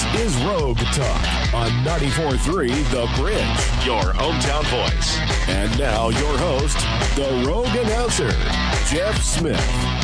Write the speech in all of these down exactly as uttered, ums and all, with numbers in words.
is Rogue Talk on ninety-four point three The Bridge, your hometown voice. And now your host, the Rogue announcer, Jeff Smith.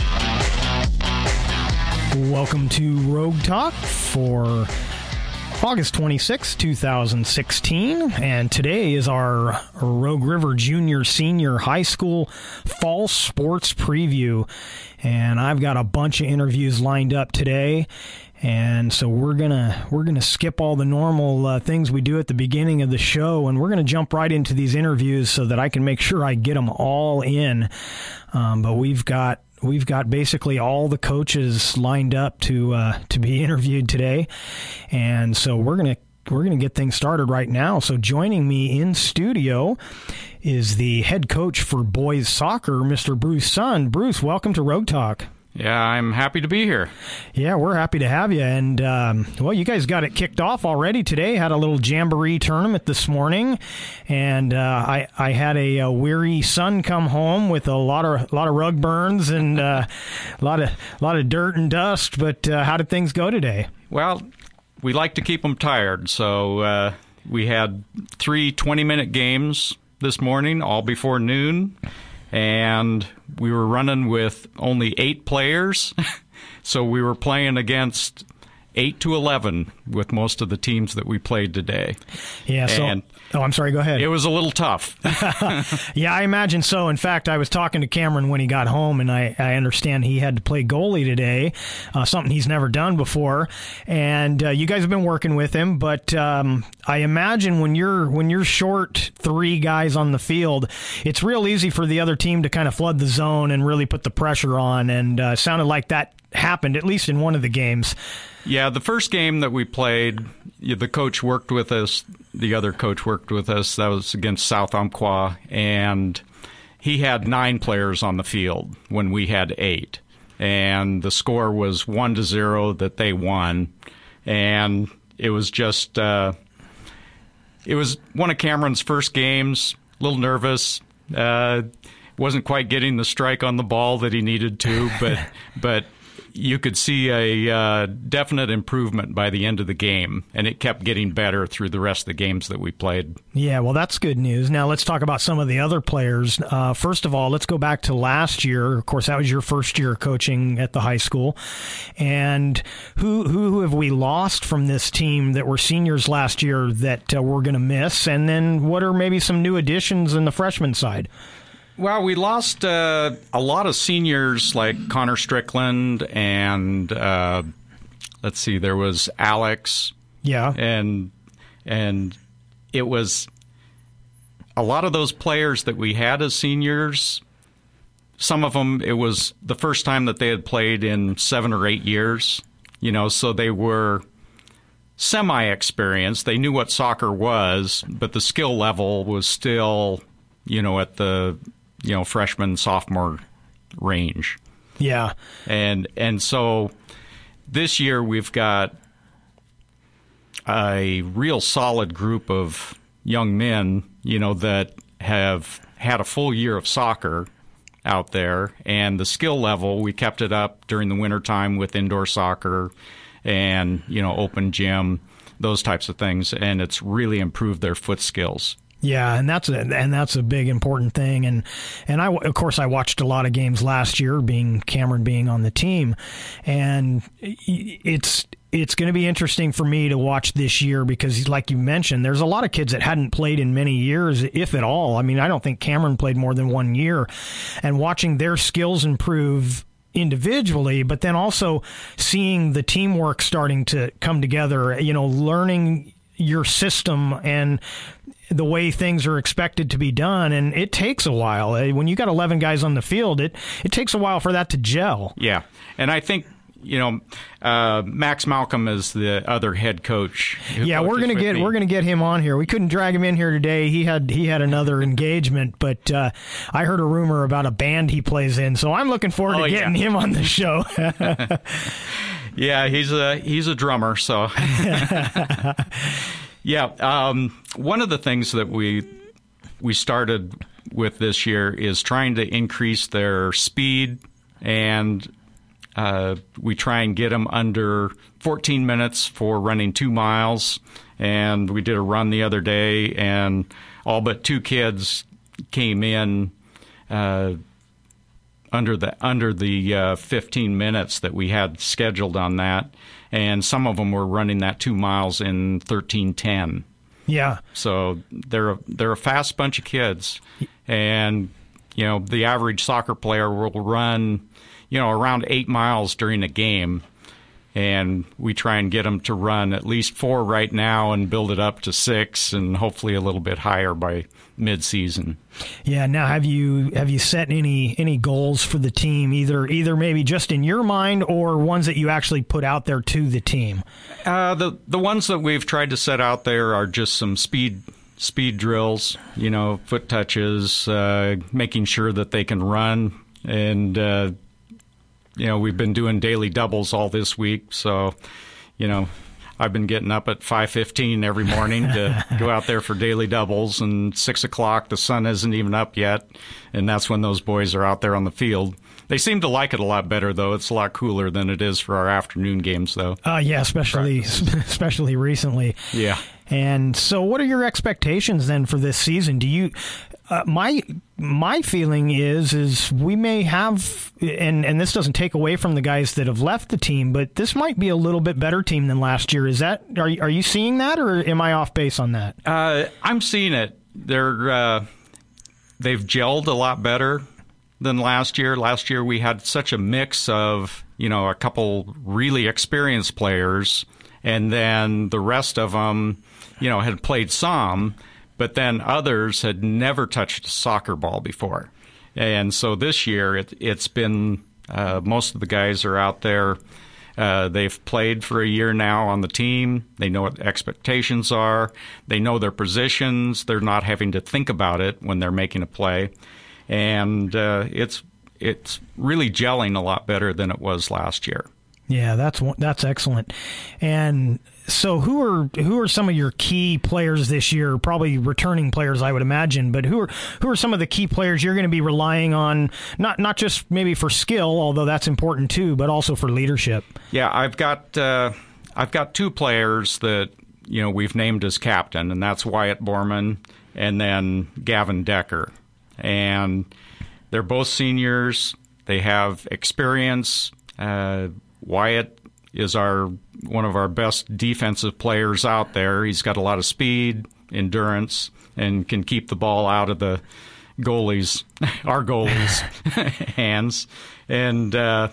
Welcome to Rogue Talk for August twenty-sixth, twenty sixteen, and today is our Rogue River Junior Senior High School Fall Sports Preview, and I've got a bunch of interviews lined up today, and so we're gonna we're gonna skip all the normal uh, things we do at the beginning of the show, and we're gonna jump right into these interviews so that I can make sure I get them all in. Um, but we've got We've got basically all the coaches lined up to uh, to be interviewed today, and so we're gonna we're gonna get things started right now. So joining me in studio is the head coach for boys soccer, Mister Bruce Sun. Bruce, welcome to Rogue Talk. Yeah, I'm happy to be here. Yeah, we're happy to have you. And, um, well, you guys got it kicked off already today. Had a little jamboree tournament this morning. And uh, I, I had a, a weary son come home with a lot of a lot of rug burns and uh, a lot of a lot of dirt and dust. But uh, how did things go today? Well, we like to keep them tired. So uh, we had three twenty-minute games this morning, all before noon. And we were running with only eight players, so we were playing against eight to eleven with most of the teams that we played today. Yeah, so, and oh, I'm sorry, go ahead. It was a little tough. Yeah, I imagine so. In fact, I was talking to Cameron when he got home, and I, I understand he had to play goalie today, uh, something he's never done before. And uh, you guys have been working with him, but um, I imagine when you're when you're short three guys on the field, it's real easy for the other team to kind of flood the zone and really put the pressure on, and uh, sounded like that happened, at least in one of the games. Yeah, the first game that we played, the coach worked with us, the other coach worked with us. That was against South Umpqua, and he had nine players on the field when we had eight. And the score was one to zero that they won. And it was just, uh, it was one of Cameron's first games, a little nervous. Uh, wasn't quite getting the strike on the ball that he needed to, but but you could see a uh, definite improvement by the end of the game, and it kept getting better through the rest of the games that we played. Yeah, well, that's good news. Now let's talk about some of the other players. Uh, first of all, let's go back to last year. Of course, that was your first year coaching at the high school. And who who have we lost from this team that were seniors last year that uh, we're going to miss? And then what are maybe some new additions in the freshman side? Well, we lost uh, a lot of seniors like Connor Strickland and uh, let's see, there was Alex. Yeah. And and it was a lot of those players that we had as seniors. Some of them, it was the first time that they had played in seven or eight years, you know, so they were semi-experienced. They knew what soccer was, but the skill level was still, you know, at the you know, freshman, sophomore range. Yeah. And and so this year we've got a real solid group of young men, you know, that have had a full year of soccer out there. And the skill level, we kept it up during the wintertime with indoor soccer and, you know, open gym, those types of things. And it's really improved their foot skills. Yeah, and that's a, and that's a big important thing, and and I of course I watched a lot of games last year, being Cameron being on the team, and it's it's going to be interesting for me to watch this year because, like you mentioned, there's a lot of kids that hadn't played in many years, if at all. I mean, I don't think Cameron played more than one year, and watching their skills improve individually, but then also seeing the teamwork starting to come together, you know, learning your system and the way things are expected to be done, and it takes a while. When you got eleven guys on the field, it it takes a while for that to gel. Yeah, and I think, you know, uh, Max Malcolm is the other head coach. Yeah, we're gonna get me. we're gonna get him on here. We couldn't drag him in here today. He had he had another engagement, but uh, I heard a rumor about a band he plays in, so I'm looking forward oh, to getting yeah. him on the show. Yeah, he's a he's a drummer, so. Yeah, um, one of the things that we we started with this year is trying to increase their speed and Uh, we try and get them under fourteen minutes for running two miles. And we did a run the other day, and all but two kids came in uh, under the under the uh, fifteen minutes that we had scheduled on that. And some of them were running that two miles in thirteen ten. Yeah. So they're a, they're a fast bunch of kids. And, you know, the average soccer player will run, you know, around eight miles during a game. And we try and get them to run at least four right now and build it up to six and hopefully a little bit higher by mid-season. Yeah. Now, have you have you set any any goals for the team, either either maybe just in your mind or ones that you actually put out there to the team? Uh, the the ones that we've tried to set out there are just some speed speed drills, you know, foot touches, uh, making sure that they can run. And, uh, you know, we've been doing daily doubles all this week. So, you know, I've been getting up at five fifteen every morning to go out there for daily doubles. And six o'clock, the sun isn't even up yet. And that's when those boys are out there on the field. They seem to like it a lot better, though. It's a lot cooler than it is for our afternoon games, though. Uh, yeah, especially especially recently. Yeah. And so what are your expectations then for this season? Do you uh, my my feeling is is we may have, and, and this doesn't take away from the guys that have left the team, but this might be a little bit better team than last year. Is that are, are you seeing that, or am I off base on that? Uh, I'm seeing it. They're uh, they've gelled a lot better than last year. Last year we had such a mix of, you know, a couple really experienced players, and then the rest of them, you know, had played some, but then others had never touched a soccer ball before. And so this year it, it's been, uh, most of the guys are out there. Uh, they've played for a year now on the team. They know what the expectations are. They know their positions. They're not having to think about it when they're making a play. And uh, it's it's really gelling a lot better than it was last year. Yeah, that's that's excellent. And so, who are who are some of your key players this year? Probably returning players, I would imagine. But who are who are some of the key players you're going to be relying on? Not not just maybe for skill, although that's important too, but also for leadership. Yeah, I've got uh, I've got two players that, you know, we've named as captain, and that's Wyatt Borman and then Gavin Decker. And they're both seniors. They have experience. Uh, Wyatt is our one of our best defensive players out there. He's got a lot of speed, endurance, and can keep the ball out of the goalies, our goalies' hands. And uh,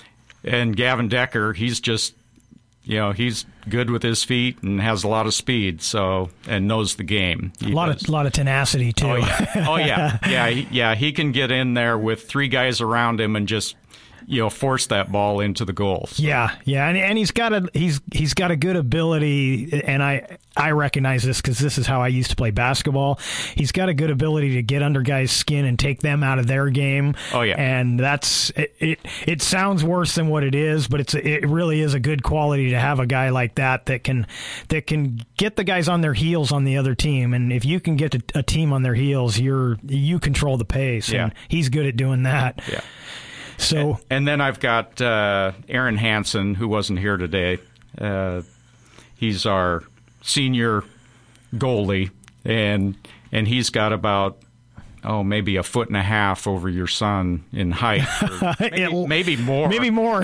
and Gavin Decker, he's just, you know, he's good with his feet and has a lot of speed, so, and knows the game. He a lot does. of lot of tenacity too. Oh yeah, oh yeah, yeah, he, yeah. He can get in there with three guys around him and just, you know, force that ball into the goals. Yeah, yeah, and and he's got a he's he's got a good ability, and I I recognize this because this is how I used to play basketball. He's got a good ability to get under guys' skin and take them out of their game. Oh yeah, and that's it. It, it sounds worse than what it is, but it's it really is a good quality to have a guy like that that can that can get the guys on their heels on the other team. And if you can get a, a team on their heels, you're you control the pace. Yeah. And he's good at doing that. Yeah. So, and, and then I've got uh, Aaron Hansen, who wasn't here today. Uh, he's our senior goalie, and and he's got about oh maybe a foot and a half over your son in height, or maybe, it, maybe more, maybe more.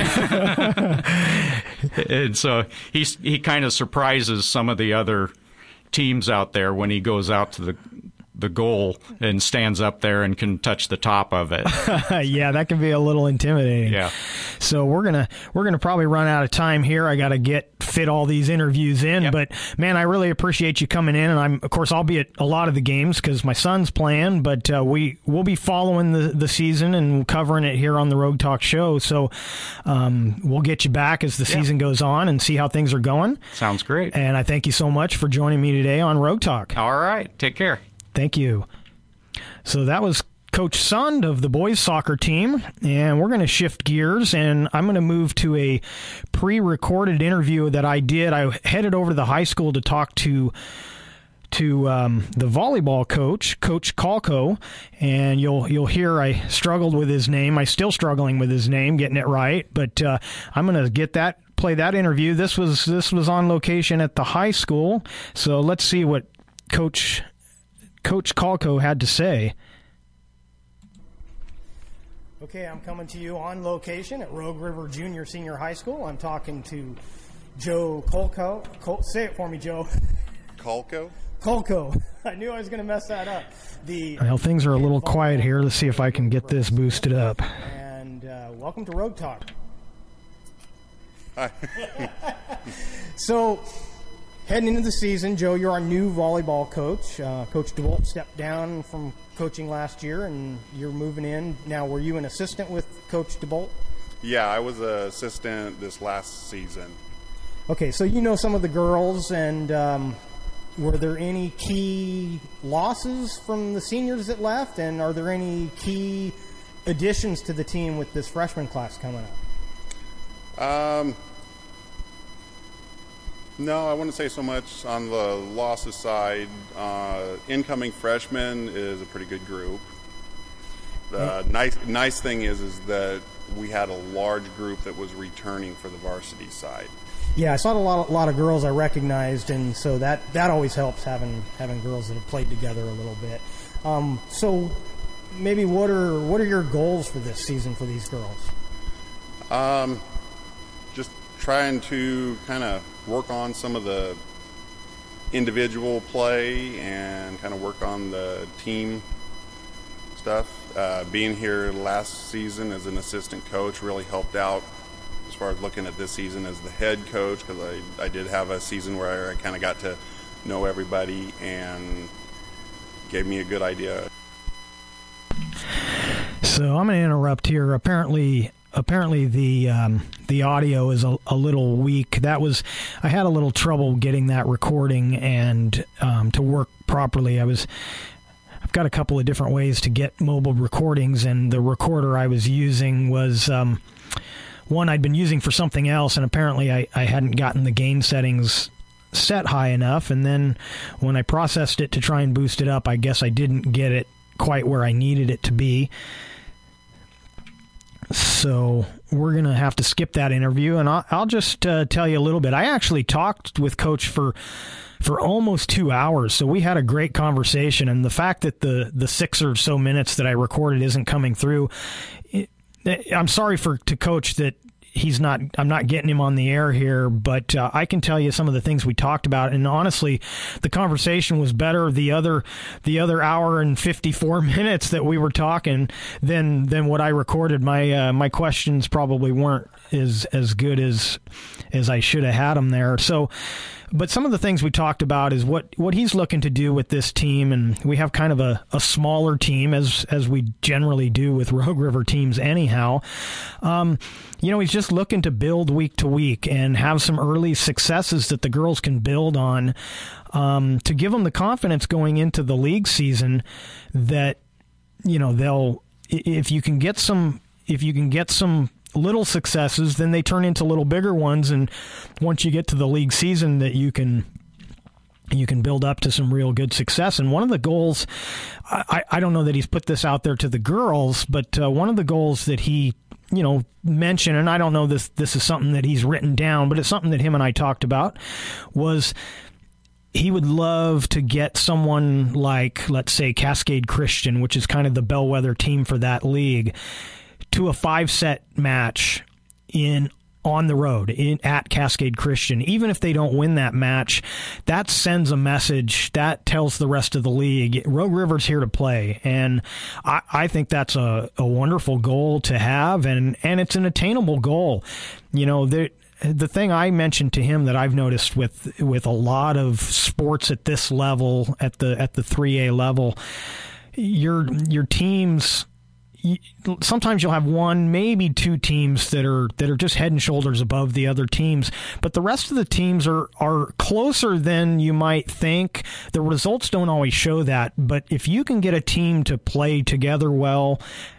And so he's he kind of surprises some of the other teams out there when he goes out to the. the goal and stands up there and can touch the top of it. Yeah, that can be a little intimidating. Yeah. So we're gonna we're gonna probably run out of time here. I got to get fit all these interviews in, yep. But man, I really appreciate you coming in, and I'm of course I'll be at a lot of the games because my son's playing, but uh, we we'll be following the the season and covering it here on the Rogue Talk show. So um, we'll get you back as the yeah. season goes on and see how things are going. Sounds great. And I thank you so much for joining me today on Rogue Talk. All right, take care. Thank you. So that was Coach Sund of the boys soccer team, and we're going to shift gears, and I'm going to move to a pre-recorded interview that I did. I headed over to the high school to talk to to um, the volleyball coach, Coach Kolko, and you'll you'll hear I struggled with his name. I'm still struggling with his name, getting it right, but uh, I'm going to get that play that interview. This was this was on location at the high school, so let's see what Coach Coach Kolko had to say. Okay, I'm coming to you on location at Rogue River Junior Senior High School. I'm talking to Joe Kolko. Col- say it for me, Joe. Kolko? Kolko. I knew I was going to mess that up. The well, things are a little quiet here. Let's see if I can get this boosted up. And uh, welcome to Rogue Talk. Hi. So, heading into the season, Joe, you're our new volleyball coach. Uh, Coach DeWalt stepped down from coaching last year, and you're moving in. Now, were you an assistant with Coach DeWalt? Yeah, I was an assistant this last season. Okay, so you know some of the girls, and um, were there any key losses from the seniors that left, and are there any key additions to the team with this freshman class coming up? Um, no, I wouldn't say so much on the losses side. Uh, incoming freshmen is a pretty good group. The mm-hmm. nice nice thing is is that we had a large group that was returning for the varsity side. Yeah, I saw a lot, a lot of girls I recognized, and so that, that always helps having having girls that have played together a little bit. Um, so maybe what are what are your goals for this season for these girls? Um, just trying to kind of work on some of the individual play and kind of work on the team stuff. Uh, being here last season as an assistant coach really helped out as far as looking at this season as the head coach, because I, I did have a season where I kind of got to know everybody and gave me a good idea. So I'm going to interrupt here. Apparently, apparently the um, the audio is a, a little weak. That was I had a little trouble getting that recording and um, to work properly. I was. I've got a couple of different ways to get mobile recordings, and the recorder I was using was um, one I'd been using for something else, and apparently I, I hadn't gotten the gain settings set high enough, and then when I processed it to try and boost it up, I guess I didn't get it quite where I needed it to be. So we're going to have to skip that interview, and I'll, I'll just uh, tell you a little bit. I actually talked with Coach for for almost two hours, so we had a great conversation, and the fact that the, the six or so minutes that I recorded isn't coming through, it, I'm sorry for to Coach that he's not. I'm not getting him on the air here, but uh, I can tell you some of the things we talked about. And honestly, the conversation was better the other the other hour and fifty-four minutes that we were talking than than what I recorded. My uh, my questions probably weren't as as good as as I should have had them there. So. But some of the things we talked about is what, what he's looking to do with this team, and we have kind of a, a smaller team, as as we generally do with Rogue River teams anyhow. Um, you know, he's just looking to build week to week and have some early successes that the girls can build on um, to give them the confidence going into the league season that, you know, they'll if you can get some if you can get some little successes, then they turn into little bigger ones, and once you get to the league season, that you can you can build up to some real good success. And one of the goals, I, I don't know that he's put this out there to the girls, but uh, one of the goals that he you know mentioned, and I don't know this this is something that he's written down, but it's something that him and I talked about, was he would love to get someone like, let's say, Cascade Christian, which is kind of the bellwether team for that league, to a five-set match in on the road in at Cascade Christian. Even if they don't win that match, that sends a message that tells the rest of the league Rogue River's here to play. And I, I think that's a, a wonderful goal to have, and, and it's an attainable goal. You know, the the thing I mentioned to him that I've noticed with with a lot of sports at this level, at the at the three A level, your your teams. Sometimes you'll have one, maybe two teams that are that are just head and shoulders above the other teams, but the rest of the teams are are closer than you might think. The results don't always show that, but if you can get a team to play together well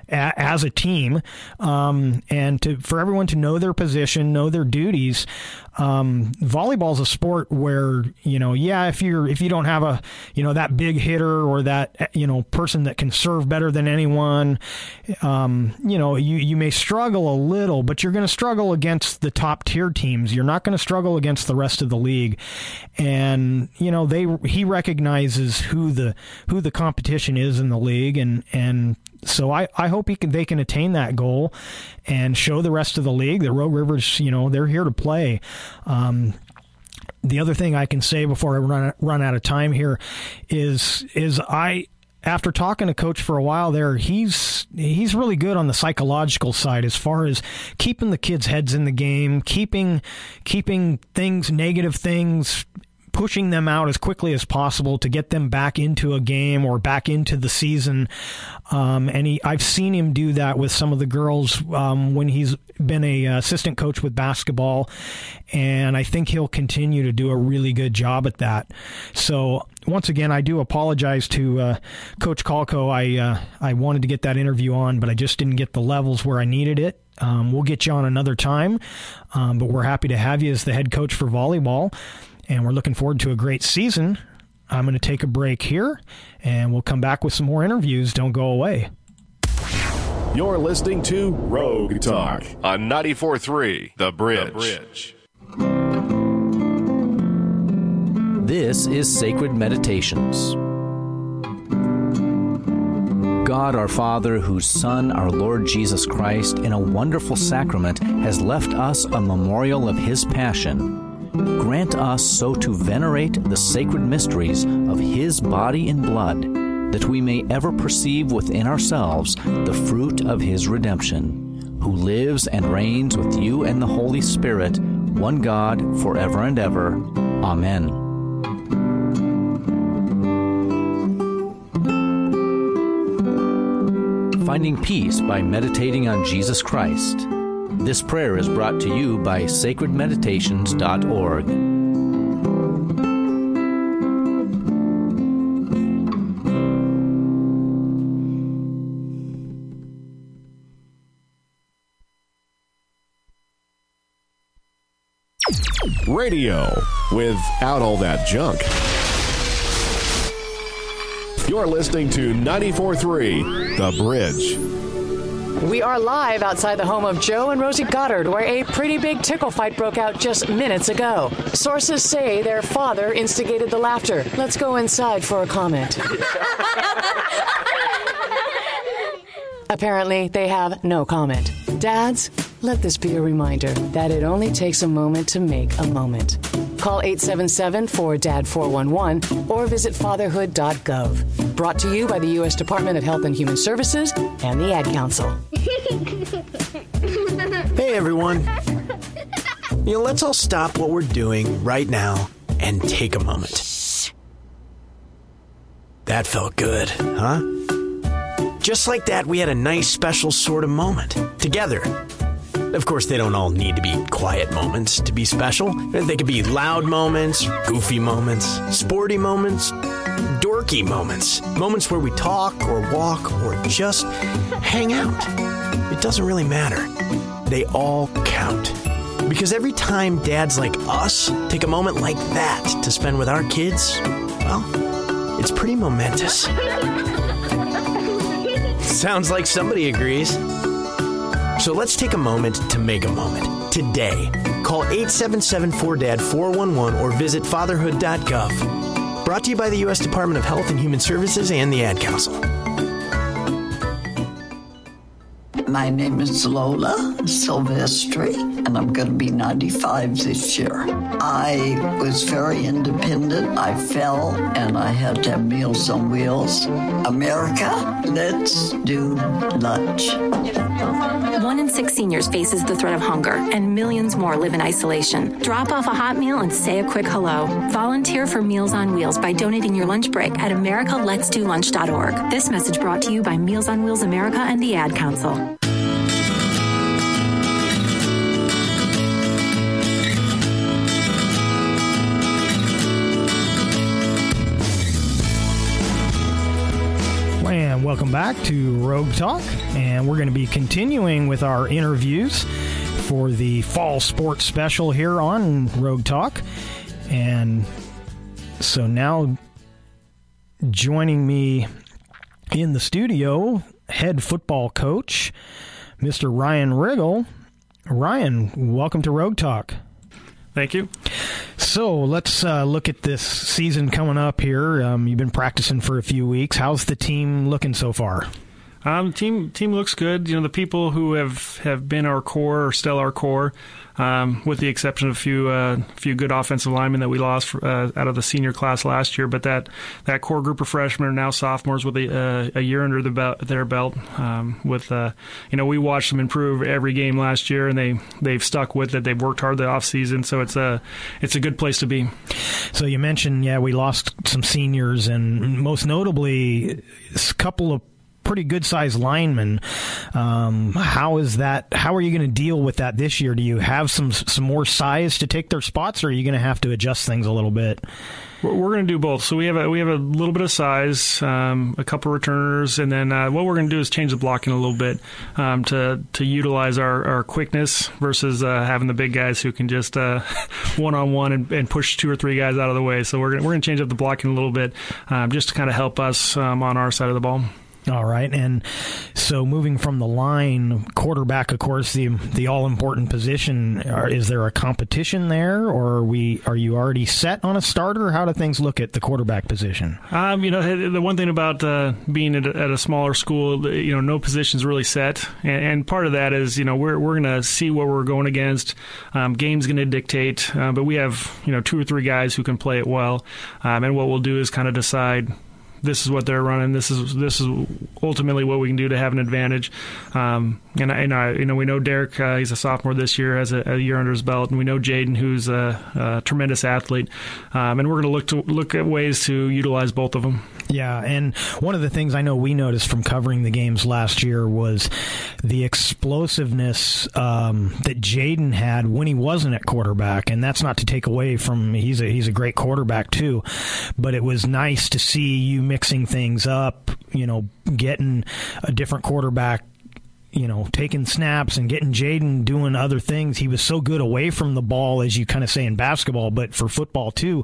a, as a team, um, and to for everyone to know their position, know their duties. Um, volleyball is a sport where, you know, yeah, if you're if you don't have a, you know, that big hitter or that, you know, person that can serve better than anyone, um, you know, you, you may struggle a little, but you're going to struggle against the top tier teams. You're not going to struggle against the rest of the league. And, you know, they he recognizes who the who the competition is in the league, and and so I, I hope he can they can attain that goal and show the rest of the league that Rogue Rivers, you know, they're here to play. Um, the other thing I can say before I run run out of time here is is I after talking to Coach for a while there, he's he's really good on the psychological side as far as keeping the kids' heads in the game, keeping keeping things, negative things, pushing them out as quickly as possible to get them back into a game or back into the season. Um, and he, I've seen him do that with some of the girls um, when he's been a assistant coach with basketball, and I think he'll continue to do a really good job at that. So once again, I do apologize to uh, Coach Kalko. I uh, I wanted to get that interview on, but I just didn't get the levels where I needed it. Um, we'll get you on another time, um, but we're happy to have you as the head coach for volleyball. And we're looking forward to a great season. I'm going to take a break here, and we'll come back with some more interviews. Don't go away. You're listening to Rogue Talk on ninety-four point three The Bridge. The Bridge. This is Sacred Meditations. God our Father, whose Son, our Lord Jesus Christ, in a wonderful sacrament, has left us a memorial of his passion, grant us so to venerate the sacred mysteries of his body and blood, that we may ever perceive within ourselves the fruit of his redemption, who lives and reigns with you and the Holy Spirit, one God, forever and ever. Amen. Finding peace by meditating on Jesus Christ. This prayer is brought to you by sacred meditations dot org. Radio without all that junk. You're listening to ninety-four point three The Bridge. We are live outside the home of Joe and Rosie Goddard, where a pretty big tickle fight broke out just minutes ago. Sources say their father instigated the laughter. Let's go inside for a comment. Apparently, they have no comment. Dads, let this be a reminder that it only takes a moment to make a moment. Call eight seven seven, four D A D, four one one or visit fatherhood dot gov. Brought to you by the U S Department of Health and Human Services and the Ad Council. Hey, everyone. You know, let's all stop what we're doing right now and take a moment. That felt good, huh? Just like that, we had a nice, special sort of moment together. Of course, they don't all need to be quiet moments to be special. They could be loud moments, goofy moments, sporty moments, dorky moments, moments where we talk or walk or just hang out. It doesn't really matter. They all count. Because every time dads like us take a moment like that to spend with our kids, well, it's pretty momentous. Sounds like somebody agrees. So let's take a moment to make a moment today. Call eight seven seven, four D A D, four one one or visit fatherhood dot gov. Brought to you by the U S Department of Health and Human Services and the Ad Council. My name is Lola Silvestri, and I'm going to be ninety-five this year. I was very independent. I fell, and I had to have Meals on Wheels. America, let's do lunch. One in six seniors faces the threat of hunger, and millions more live in isolation. Drop off a hot meal and say a quick hello. Volunteer for Meals on Wheels by donating your lunch break at america lets do lunch dot org. This message brought to you by Meals on Wheels America and the Ad Council. And welcome welcome back to Rogue Talk, and we're going to be continuing with our interviews for the fall sports special here on Rogue Talk. And so now joining me in the studio, head football coach, Mister Ryan Riggle. Ryan, welcome to Rogue Talk. Thank you. So let's uh, look at this season coming up here. Um, you've been practicing for a few weeks. How's the team looking so far? Um, team team looks good. You know, the people who have, have been our core are still our core, um, with the exception of a few uh, few good offensive linemen that we lost for, uh, out of the senior class last year. But that, that core group of freshmen are now sophomores with a, uh, a year under the belt, their belt. Um, with uh, you know, we watched them improve every game last year, and they they've stuck with it. They've worked hard the off season, so it's a it's a good place to be. So you mentioned, yeah, we lost some seniors, and most notably, a couple of pretty good-sized linemen. Um, how is that? How are you going to deal with that this year? Do you have some some more size to take their spots, or are you going to have to adjust things a little bit? We're, we're going to do both. So we have a, we have a little bit of size, um, a couple of returners, and then uh, what we're going to do is change the blocking a little bit um, to to utilize our, our quickness versus uh, having the big guys who can just uh, one-on-one and, and push two or three guys out of the way. So we're gonna, we're going to change up the blocking a little bit um, just to kind of help us um, on our side of the ball. All right, and so moving from the line, quarterback, of course, the the all-important position. Are, is there a competition there, or are we are you already set on a starter? How do things look at the quarterback position? Um, you know, the one thing about uh, being at a, at a smaller school, you know, no position's really set, and, and part of that is, you know, we're we're going to see what we're going against. Um, game's going to dictate, uh, but we have, you know, two or three guys who can play it well, um, and what we'll do is kind of decide, this is what they're running. This is this is ultimately what we can do to have an advantage. Um, and I, and I, you know, we know Derek. Uh, he's a sophomore this year, has a, a year under his belt, and we know Jaden, who's a, a tremendous athlete. Um, and we're going to look to look at ways to utilize both of them. Yeah, and one of the things I know we noticed from covering the games last year was the explosiveness um, that Jaden had when he wasn't at quarterback, and that's not to take away from he's a he's a great quarterback too, but it was nice to see you mixing things up, you know, getting a different quarterback, you know, taking snaps and getting Jaden doing other things. He was so good away from the ball, as you kind of say in basketball, but for football too.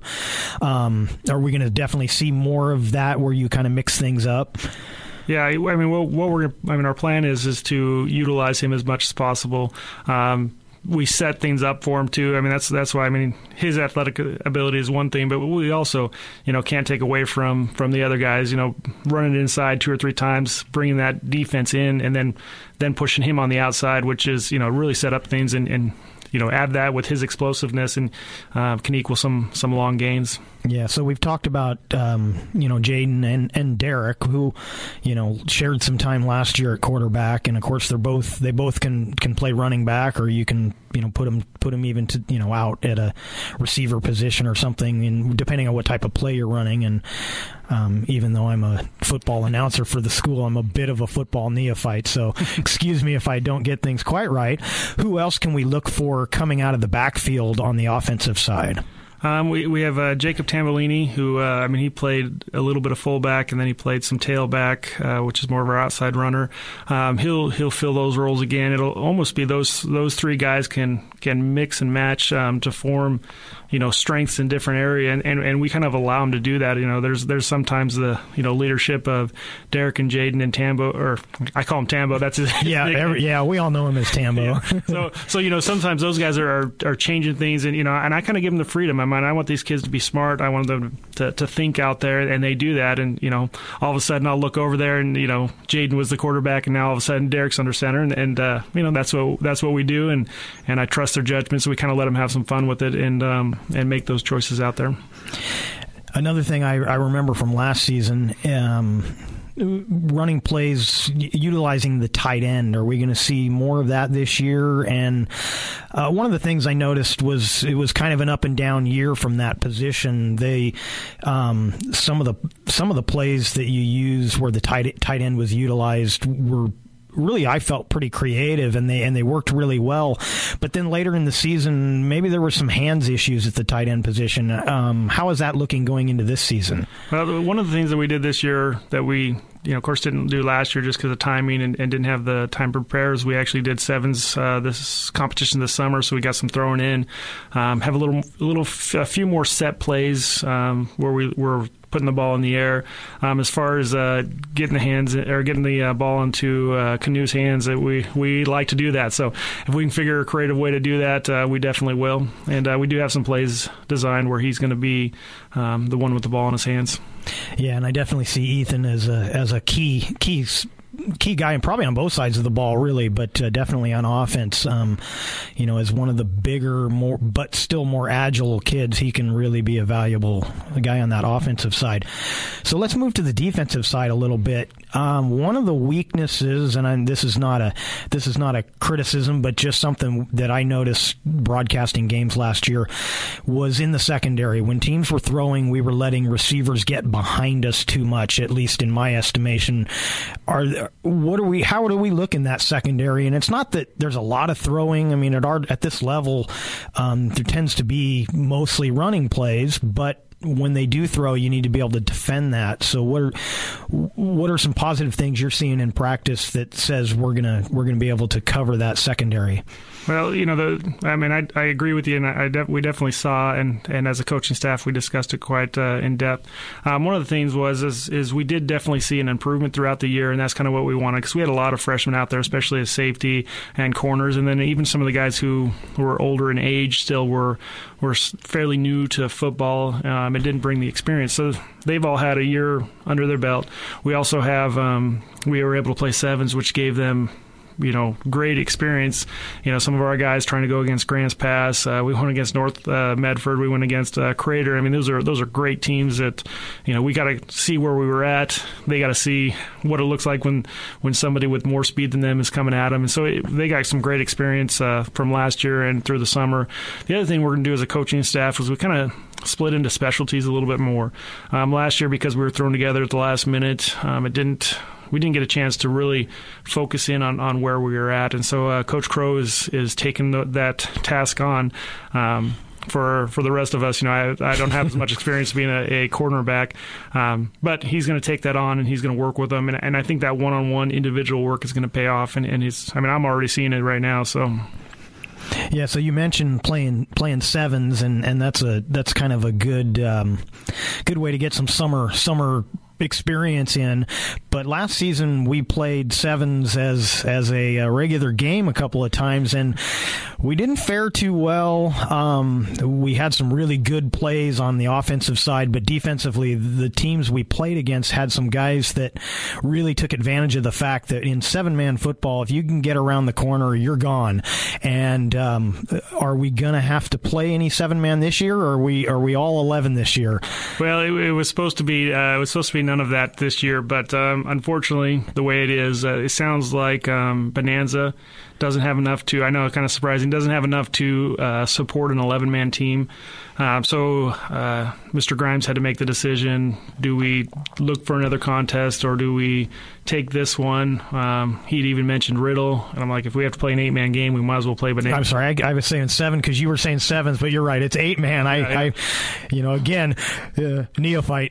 Um, are we going to definitely see more of that where you kind of mix things up? Yeah, I mean, what, what we're, I mean, our plan is is to utilize him as much as possible. Um, we set things up for him too. I mean, that's that's why. I mean, his athletic ability is one thing, but we also, you know, can't take away from from the other guys. You know, running inside two or three times, bringing that defense in, and then then pushing him on the outside, which is, you know, really set up things and, and you know, add that with his explosiveness and uh, can equal some some long gains. Yeah, so we've talked about, um, you know, Jaden and, and Derek, who, you know, shared some time last year at quarterback, and of course they're both they both can, can play running back, or you can, you know, put them put them even to, you know, out at a receiver position or something, and depending on what type of play you're running. And um, even though I'm a football announcer for the school, I'm a bit of a football neophyte, so excuse me if I don't get things quite right. Who else can we look for coming out of the backfield on the offensive side? Um, we we have uh, Jacob Tambolini, who uh, I mean he played a little bit of fullback, and then he played some tailback, uh, which is more of our outside runner. Um, he'll he'll fill those roles again. It'll almost be those those three guys can can mix and match um, to form, you know, strengths in different area, and, and, and we kind of allow them to do that. You know, there's there's sometimes the, you know, leadership of Derek and Jaden and Tambo, or I call him Tambo. That's his yeah, every, yeah. We all know him as Tambo. Yeah. So so you know, sometimes those guys are are, are changing things, and you know, and I kind of give them the freedom. I mean, I want these kids to be smart. I want them to to think out there, and they do that. And you know, all of a sudden I'll look over there, and you know, Jaden was the quarterback, and now all of a sudden Derek's under center, and, and uh, you know, that's what that's what we do, and and I trust their judgment, so we kind of let them have some fun with it, and um, and make those choices out there. Another thing I, I remember from last season, um, running plays utilizing the tight end. Are we going to see more of that this year? And uh, one of the things I noticed was it was kind of an up and down year from that position. They um, some of the some of the plays that you use where the tight tight end was utilized were really, I felt pretty creative, and they and they worked really well. But then later in the season, maybe there were some hands issues at the tight end position. Um, how is that looking going into this season? Well, one of the things that we did this year that we you know, of course, didn't do last year just because of timing and, and didn't have the time to prepare. As we actually did sevens uh, this competition this summer, so we got some throwing in. Um, have a little, a little, a few more set plays um, where we were putting the ball in the air. Um, as far as uh, getting the hands or getting the uh, ball into uh, Canu's hands, that we we like to do that. So if we can figure a creative way to do that, uh, we definitely will. And uh, we do have some plays designed where he's going to be um, the one with the ball in his hands. Yeah, and I definitely see Ethan as a as a key key. key guy, and probably on both sides of the ball, really, but uh, definitely on offense. Um, you know, as one of the bigger, more but still more agile kids, he can really be a valuable guy on that offensive side. So let's move to the defensive side a little bit. Um, one of the weaknesses, and I'm, this is not a this is not a criticism, but just something that I noticed broadcasting games last year, was in the secondary. When teams were throwing, we were letting receivers get behind us too much, at least in my estimation. Are what are we? How do we look in that secondary? And it's not that there's a lot of throwing. I mean, at our at this level, um, there tends to be mostly running plays, but when they do throw, you need to be able to defend that. So what are, what are some positive things you're seeing in practice that says we're gonna we're gonna be able to cover that secondary? Well, you know, the I mean, I, I agree with you, and I def- we definitely saw, and, and as a coaching staff, we discussed it quite uh, in depth. Um, one of the things was is, is we did definitely see an improvement throughout the year, and that's kind of what we wanted, because we had a lot of freshmen out there, especially as safety and corners, and then even some of the guys who were older in age still were were fairly new to football um, and didn't bring the experience. So they've all had a year under their belt. We also have um, we were able to play sevens, which gave them, you know, great experience. You know, some of our guys trying to go against Grants Pass. Uh, we went against North uh, Medford. We went against uh, Crater. I mean, those are those are great teams that, you know, we got to see where we were at. They got to see what it looks like when, when somebody with more speed than them is coming at them. And so it, they got some great experience uh, from last year and through the summer. The other thing we're going to do as a coaching staff is we kind of split into specialties a little bit more. Um, last year, because we were thrown together at the last minute, um, it didn't. We didn't get a chance to really focus in on, on where we were at. And so uh, Coach Crow is, is taking the, that task on. Um, for for the rest of us, you know, I, I don't have as much experience being a, a cornerback, um, but he's going to take that on and he's going to work with them. And, and I think that one-on-one individual work is going to pay off. And, and he's, I mean, I'm already seeing it right now, so... Yeah, so you mentioned playing playing sevens, and, and that's a that's kind of a good um, good way to get some summer summer experience in. But last season we played sevens as as a, a regular game a couple of times, and we didn't fare too well. Um, we had some really good plays on the offensive side, but defensively, the teams we played against had some guys that really took advantage of the fact that in seven-man football, if you can get around the corner, you're gone. And um, are we going to have to play any seven-man this year, or are we are we all eleven this year? Well, it, it was supposed to be uh, it was supposed to be none of that this year, but um, unfortunately, the way it is, uh, it sounds like um, Bonanza doesn't have enough to, I know it's kind of surprising, doesn't have enough to uh, support an eleven-man team. Uh, so uh, Mister Grimes had to make the decision, do we look for another contest or do we take this one? Um, he'd even mentioned Riddle, and I'm like, if we have to play an eight-man game, we might as well play Bonanza. I'm sorry, I, I was saying seven because you were saying sevens, but you're right, it's eight-man. I, yeah, yeah. I, you know, again, uh, neophyte.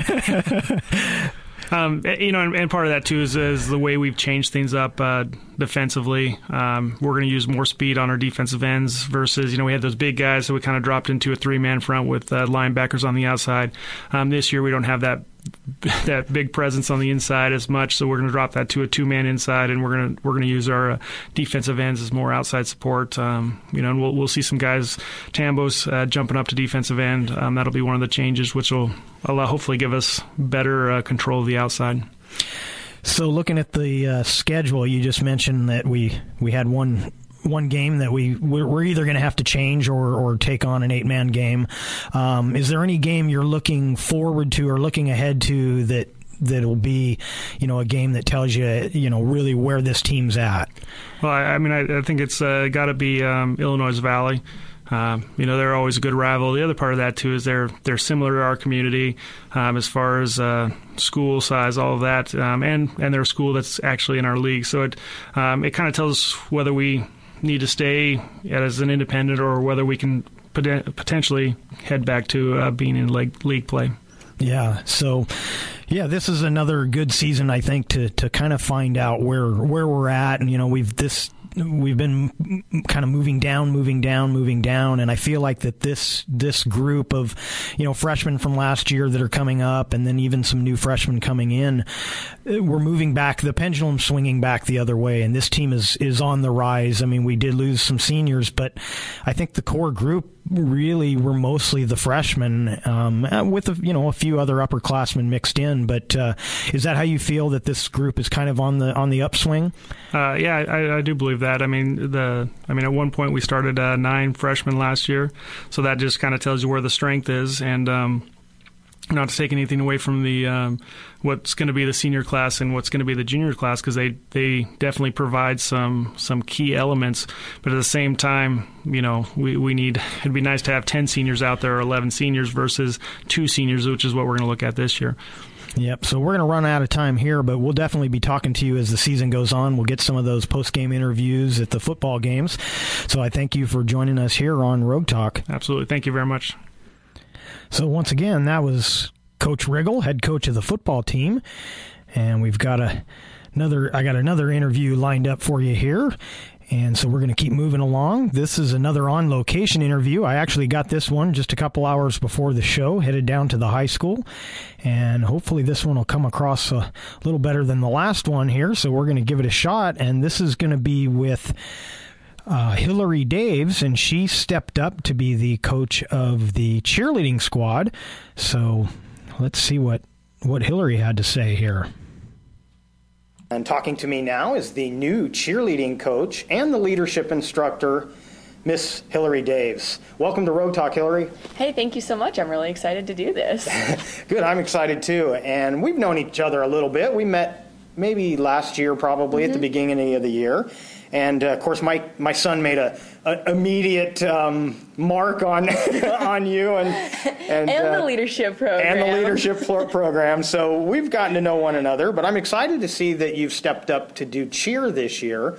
Um, you know, and, and part of that, too, is, is the way we've changed things up uh, defensively. Um, we're going to use more speed on our defensive ends versus, you know, we had those big guys, so we kind of dropped into a three-man front with uh, linebackers on the outside. Um, this year, we don't have that that big presence on the inside as much, so we're going to drop that to a two-man inside, and we're going to we're going to use our uh, defensive ends as more outside support. Um, you know, and we'll we'll see some guys, Tambos, uh, jumping up to defensive end. Um, that'll be one of the changes, which will allow, hopefully give us better uh, control of the outside. So, looking at the uh, schedule, you just mentioned that we we had one. one game that we we're either going to have to change or, or take on an eight-man game. Um, is there any game you're looking forward to or looking ahead to that that'll be, you know, a game that tells you, you know, really where this team's at? Well, I, I mean, I, I think it's uh, got to be um, Illinois Valley. Um, you know, they're always a good rival. The other part of that, too, is they're they're similar to our community um, as far as uh, school size, all of that, um, and, and they're a school that's actually in our league. So it, um, it kind of tells us whether we need to stay as an independent or whether we can pot- potentially head back to uh, being in league, league play. Yeah, so, Yeah, this is another good season, I think, to, to kind of find out where where we're at. And, you know, we've this we've been kind of moving down, moving down, moving down. And I feel like that this this group of, you know, freshmen from last year that are coming up, and then even some new freshmen coming in, we're moving back, the pendulum swinging back the other way. And this team is, is on the rise. I mean, we did lose some seniors, but I think the core group really were mostly the freshmen, um, with a, you know, a few other upperclassmen mixed in. But uh, is that how you feel, that this group is kind of on the on the upswing? Uh, yeah, I, I do believe that. I mean, the I mean, at one point we started uh, nine freshmen last year, so that just kind of tells you where the strength is. And um, not to take anything away from the um, what's going to be the senior class and what's going to be the junior class, because they, they definitely provide some some key elements. But at the same time, you know, we, we need, it'd be nice to have ten seniors out there or eleven seniors versus two seniors, which is what we're going to look at this year. Yep, so we're going to run out of time here, but we'll definitely be talking to you as the season goes on. We'll get some of those post-game interviews at the football games. So I thank you for joining us here on Rogue Talk. Absolutely. Thank you very much. So once again, that was Coach Riggle, head coach of the football team, and we've got a, another. I got another interview lined up for you here, and so we're going to keep moving along. This is another on-location interview. I actually got this one just a couple hours before the show, headed down to the high school, and hopefully this one will come across a little better than the last one here. So we're going to give it a shot, and this is going to be with Uh, Hillary Daves, and she stepped up to be the coach of the cheerleading squad. So let's see what, what Hillary had to say here. And talking to me now is the new cheerleading coach and the leadership instructor, Miss Hillary Daves. Welcome to Rogue Talk, Hillary. Hey, thank you so much. I'm really excited to do this. Good, I'm excited too. And we've known each other a little bit. We met maybe last year, probably mm-hmm. at the beginning of the year. And, uh, of course, my, my son made a, a immediate um, mark on on you. And and, and the uh, leadership program. And the leadership program. So we've gotten to know one another. But I'm excited to see that you've stepped up to do cheer this year.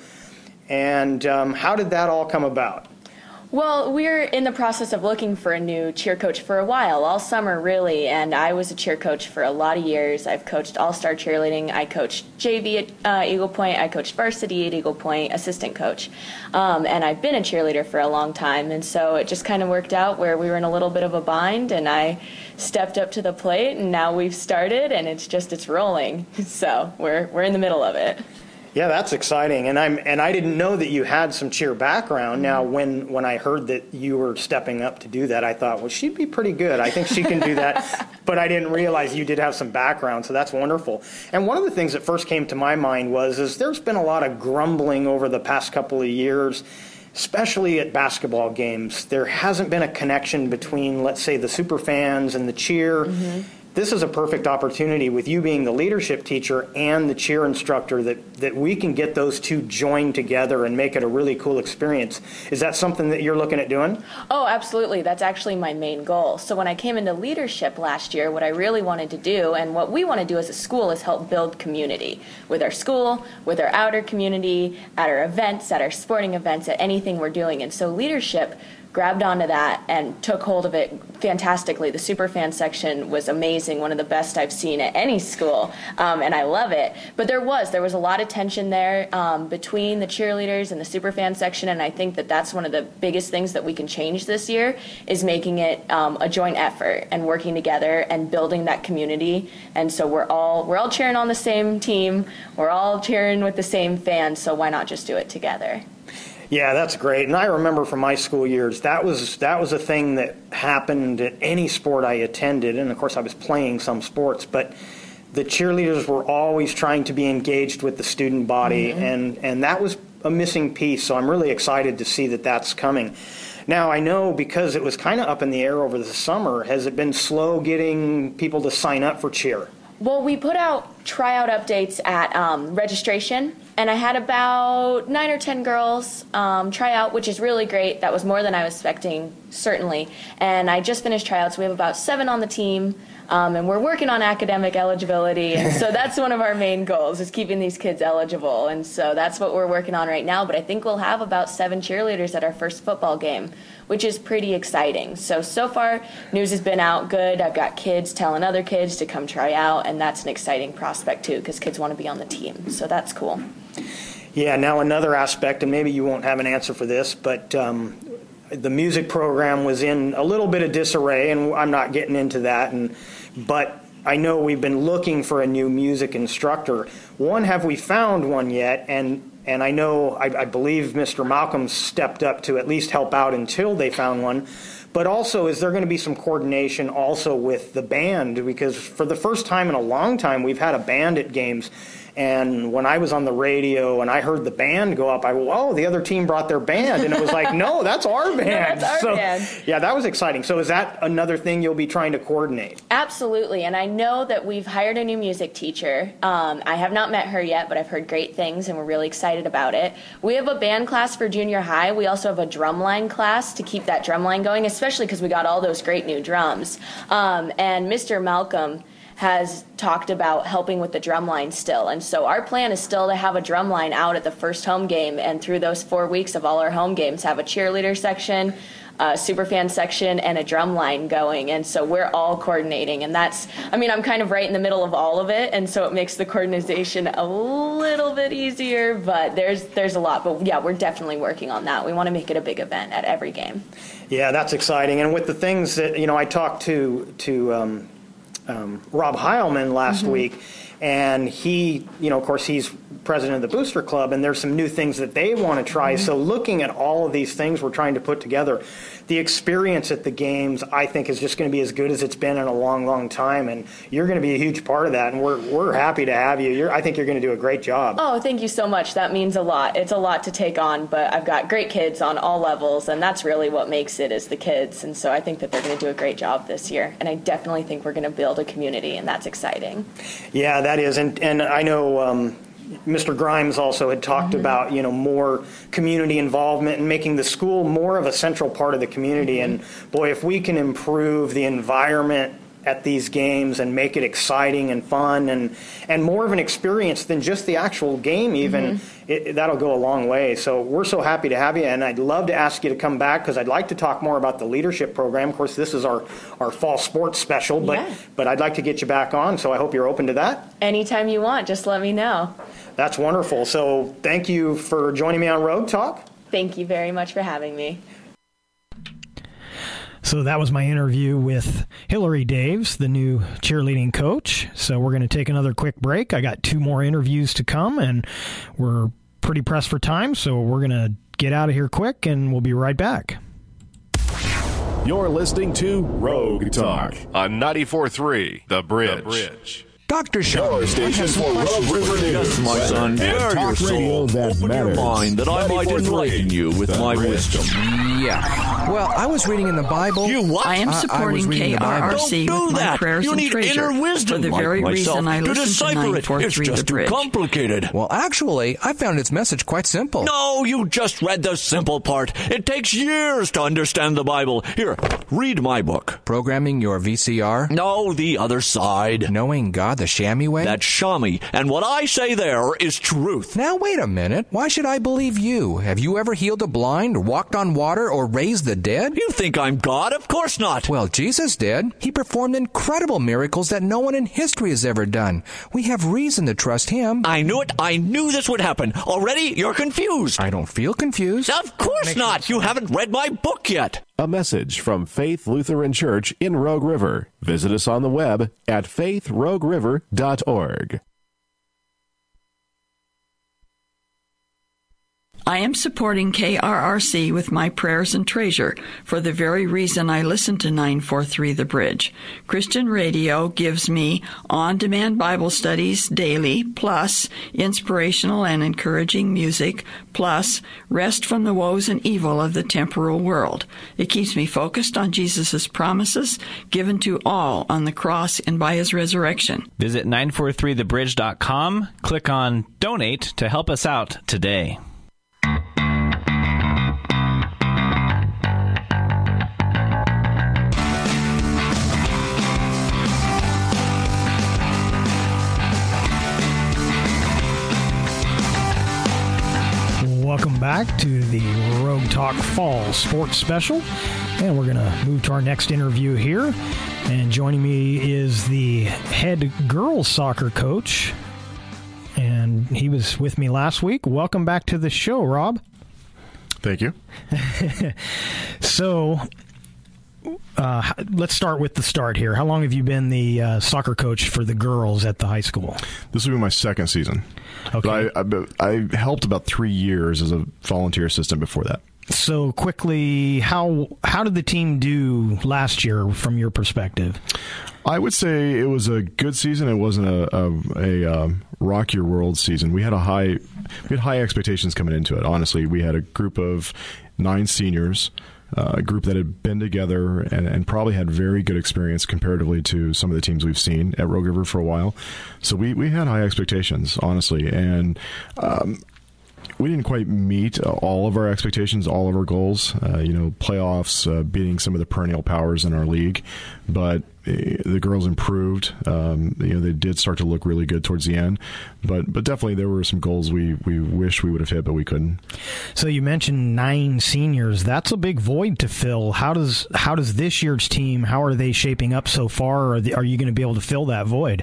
And um, how did that all come about? Well, we're in the process of looking for a new cheer coach for a while, all summer really, and I was a cheer coach for a lot of years. I've coached all-star cheerleading, I coached J V at uh, Eagle Point, I coached varsity at Eagle Point, assistant coach, um, and I've been a cheerleader for a long time, and so it just kind of worked out where we were in a little bit of a bind, and I stepped up to the plate, and now we've started, and it's just, it's rolling, so we're we're in the middle of it. Yeah, that's exciting, and I'm and I didn't know that you had some cheer background. Now, when, when I heard that you were stepping up to do that, I thought, well, she'd be pretty good. I think she can do that. But I didn't realize you did have some background, so that's wonderful. And one of the things that first came to my mind was is there's been a lot of grumbling over the past couple of years, especially at basketball games. There hasn't been a connection between, let's say, the super fans and the cheer. Mm-hmm. This is a perfect opportunity with you being the leadership teacher and the cheer instructor that, that we can get those two joined together and make it a really cool experience. Is that something that you're looking at doing? Oh, absolutely. That's actually my main goal. So when I came into leadership last year, what I really wanted to do and what we want to do as a school is help build community with our school, with our outer community, at our events, at our sporting events, at anything we're doing. And so leadership grabbed onto that and took hold of it fantastically. The Superfan section was amazing, one of the best I've seen at any school, um, and I love it. But there was, there was a lot of tension there um, between the cheerleaders and the Superfan section, and I think that that's one of the biggest things that we can change this year is making it um, a joint effort and working together and building that community. And so we're all we're all cheering on the same team, we're all cheering with the same fans, so why not just do it together? Yeah, that's great. And I remember from my school years, that was that was a thing that happened at any sport I attended. And, of course, I was playing some sports. But the cheerleaders were always trying to be engaged with the student body. Mm-hmm. And, and that was a missing piece. So I'm really excited to see that that's coming. Now, I know because it was kind of up in the air over the summer, has it been slow getting people to sign up for cheer? Well, we put out tryout updates at um, registration, and I had about nine or ten girls um, try out, which is really great. That was more than I was expecting, certainly. And I just finished tryouts. We have about seven on the team. Um, and we're working on academic eligibility. And so that's one of our main goals, is keeping these kids eligible. And so that's what we're working on right now. But I think we'll have about seven cheerleaders at our first football game, which is pretty exciting. So, so far, news has been out good. I've got kids telling other kids to come try out, and that's an exciting prospect, too, because kids want to be on the team. So that's cool. Yeah, now another aspect, and maybe you won't have an answer for this, but um, the music program was in a little bit of disarray, and I'm not getting into that, and but I know we've been looking for a new music instructor. One, have we found one yet? And And I know, I, I believe Mister Malcolm stepped up to at least help out until they found one. But also, is there going to be some coordination also with the band? Because for the first time in a long time, we've had a band at games. And when I was on the radio and I heard the band go up, I go, oh, the other team brought their band. And it was like, no, that's our band. No, that's our so, band. Yeah, that was exciting. So is that another thing you'll be trying to coordinate? Absolutely. And I know that we've hired a new music teacher. Um, I have not met her yet, but I've heard great things, and we're really excited about it. We have a band class for junior high. We also have a drumline class to keep that drumline going, especially because we got all those great new drums. Um, and Mister Malcolm has talked about helping with the drum line still. And so our plan is still to have a drum line out at the first home game, and through those four weeks of all our home games, have a cheerleader section, a superfan section, and a drum line going. And so we're all coordinating. And that's, I mean, I'm kind of right in the middle of all of it, and so it makes the coordination a little bit easier, but there's there's a lot. But yeah, we're definitely working on that. We want to make it a big event at every game. Yeah, that's exciting. And with the things that, you know, I talked to, to um, Um, Rob Heilman last mm-hmm. week, and he, you know, of course, he's president of the Booster Club, and there's some new things that they want to try. Mm-hmm. So looking at all of these things we're trying to put together, the experience at the games, I think, is just going to be as good as it's been in a long, long time, and you're going to be a huge part of that, and we're we're happy to have you. You're, I think you're going to do a great job. Oh, thank you so much. That means a lot. It's a lot to take on, but I've got great kids on all levels, and that's really what makes it, is the kids, and so I think that they're going to do a great job this year, and I definitely think we're going to build a community, and that's exciting. Yeah, that is, and, and I know um, Mister Grimes also had talked mm-hmm. about, you know, more community involvement and making the school more of a central part of the community. Mm-hmm. And boy, if we can improve the environment at these games and make it exciting and fun and, and more of an experience than just the actual game even, mm-hmm. it, that'll go a long way. So we're so happy to have you, and I'd love to ask you to come back because I'd like to talk more about the leadership program. Of course, this is our, our fall sports special, but, yeah. but I'd like to get you back on, so I hope you're open to that. Anytime you want, just let me know. That's wonderful. So thank you for joining me on Rogue Talk. Thank you very much for having me. So that was my interview with Hillary Daves, the new cheerleading coach. So we're going to take another quick break. I got two more interviews to come, and we're pretty pressed for time, so we're going to get out of here quick, and we'll be right back. You're listening to Rogue Talk on ninety-four point three The Bridge. The Bridge. Doctor Shaw, station for Rogue River News. My son, bare your soul. That Open matters. your mind that I might enlighten you with my Bridge. wisdom. Yeah. Well, I was reading in the Bible. You what? I am supporting I, I K R R C Don't do with my that. prayers you and need treasure inner wisdom for the like very myself reason I to listen to decipher nine it. four It's three just The too Bridge. complicated. Well, actually, I found its message quite simple. No, you just read the simple part. It takes years to understand the Bible. Here, read my book. Programming your V C R? No, the other side. Knowing God the Shammy way? That's Shami, and what I say there is truth. Now, wait a minute. Why should I believe you? Have you ever healed a blind, or walked on water, or raised the dead? You think I'm God? Of course not. Well, Jesus did. He performed incredible miracles that no one in history has ever done. We have reason to trust him. I knew it. I knew this would happen. Already, you're confused. I don't feel confused. Of course not. You haven't read my book yet. A message from Faith Lutheran Church in Rogue River. Visit us on the web at faith rogue river dot org. I am supporting K R R C with my prayers and treasure for the very reason I listen to nine four three The Bridge. Christian radio gives me on-demand Bible studies daily, plus inspirational and encouraging music, plus rest from the woes and evil of the temporal world. It keeps me focused on Jesus' promises given to all on the cross and by his resurrection. Visit nine four three the bridge dot com, click on Donate to help us out today. back to the Rogue Talk Fall Sports Special. And we're going to move to our next interview here. And joining me is the head girls soccer coach. And he was with me last week. Welcome back to the show, Rob. Thank you. So, uh, let's start with the start here. How long have you been the uh, soccer coach for the girls at the high school? This will be my second season. Okay. But I, I, I helped about three years as a volunteer assistant before that. So quickly, how how did the team do last year from your perspective? I would say it was a good season. It wasn't a a, a um, rock your world season. We had a high we had high expectations coming into it. Honestly, we had a group of nine seniors, uh, a group that had been together and, and probably had very good experience comparatively to some of the teams we've seen at Rogue River for a while. So we we had high expectations, honestly, and. Um, We didn't quite meet all of our expectations, all of our goals. Uh, you know, playoffs, uh, beating some of the perennial powers in our league, but uh, the girls improved. Um, you know, they did start to look really good towards the end, but but definitely there were some goals we we wish we would have hit, but we couldn't. So you mentioned nine seniors. That's a big void to fill. How does how does this year's team? How are they shaping up so far? Are, they, are you going to be able to fill that void?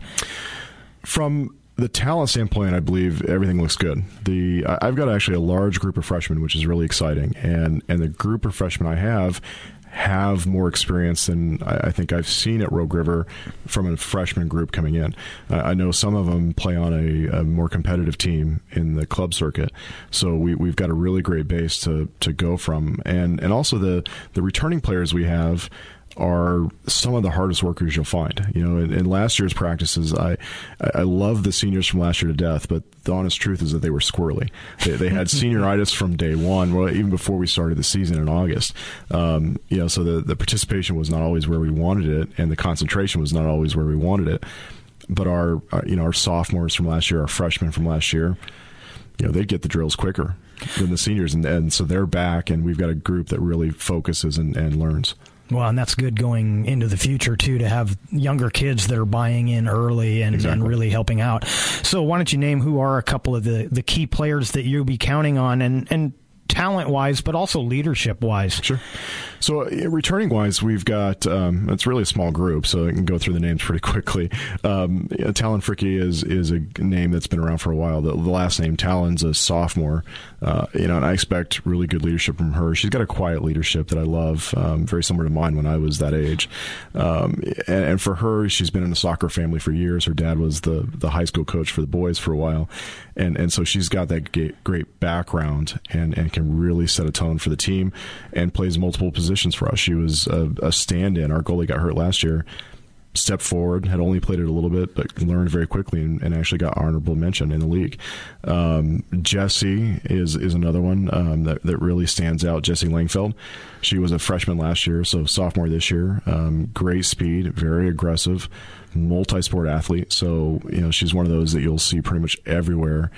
From the talent standpoint, I believe everything looks good. The I've got actually a large group of freshmen, which is really exciting, and and the group of freshmen I have have more experience than I, I think I've seen at Rogue River from a freshman group coming in. Uh, I know some of them play on a, a more competitive team in the club circuit, so we we've got a really great base to to go from, and and also the the returning players we have are some of the hardest workers you'll find. You know, in, in last year's practices, I I love the seniors from last year to death, but the honest truth is that they were squirrely. They, they had senioritis from day one, well, even before we started the season in August. Um, you know, so the, the participation was not always where we wanted it, and the concentration was not always where we wanted it. But our, our you know, our sophomores from last year, our freshmen from last year, you know, they get the drills quicker than the seniors, and, and so they're back, and we've got a group that really focuses and, and learns. Well, and that's good going into the future, too, to have younger kids that are buying in early and, exactly. and really helping out. So why don't you name who are a couple of the, the key players that you'll be counting on, and, and talent-wise, but also leadership-wise? Sure. So uh, returning-wise, we've got, um, it's really a small group, so I can go through the names pretty quickly. Um, yeah, Talon Fricke is is a name that's been around for a while. The, the last name, Talon's a sophomore, uh, you know, and I expect really good leadership from her. She's got a quiet leadership that I love, um, very similar to mine when I was that age. Um, and, and for her, she's been in a soccer family for years. Her dad was the, the high school coach for the boys for a while, and, and so she's got that great background and, and can really set a tone for the team and plays multiple positions for us. She was a, a stand-in. Our goalie got hurt last year, stepped forward, had only played it a little bit, but learned very quickly and, and actually got honorable mention in the league. Um, Jessie is is another one um, that, that really stands out. Jessie Langfeld. She was a freshman last year, so sophomore this year. Um, great speed, very aggressive, multi-sport athlete. So, you know, she's one of those that you'll see pretty much everywhere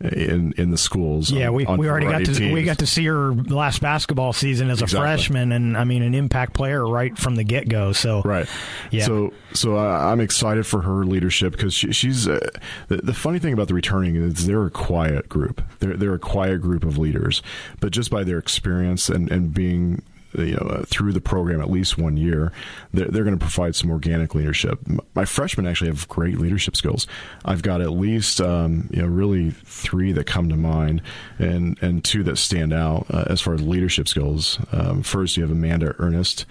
in in the schools. Yeah, on, we on we already got to teams. we got to see her last basketball season as a exactly. freshman, and I mean an impact player right from the get go. So right, yeah. So so uh, I'm excited for her leadership because she, she's uh, the, the funny thing about the returning is they're a quiet group. They're they're a quiet group of leaders, but just by their experience and and being, you know, uh, through the program at least one year, they're, they're going to provide some organic leadership. My freshmen actually have great leadership skills. I've got at least, um, you know, really three that come to mind, and, and two that stand out uh, as far as leadership skills. Um, first, you have Amanda Ernest,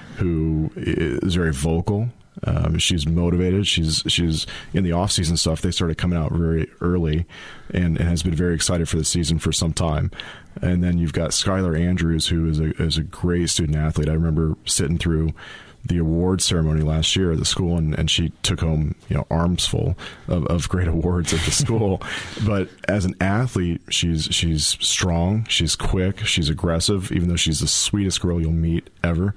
who is very vocal. Um, she's motivated. She's she's in the off-season stuff. They started coming out very early, and, and has been very excited for the season for some time. And then you've got Skylar Andrews, who is a is a great student athlete. I remember sitting through the award ceremony last year at the school, and, and she took home, you know, arms full of, of great awards at the school. But as an athlete, she's she's strong, she's quick, she's aggressive, even though she's the sweetest girl you'll meet ever.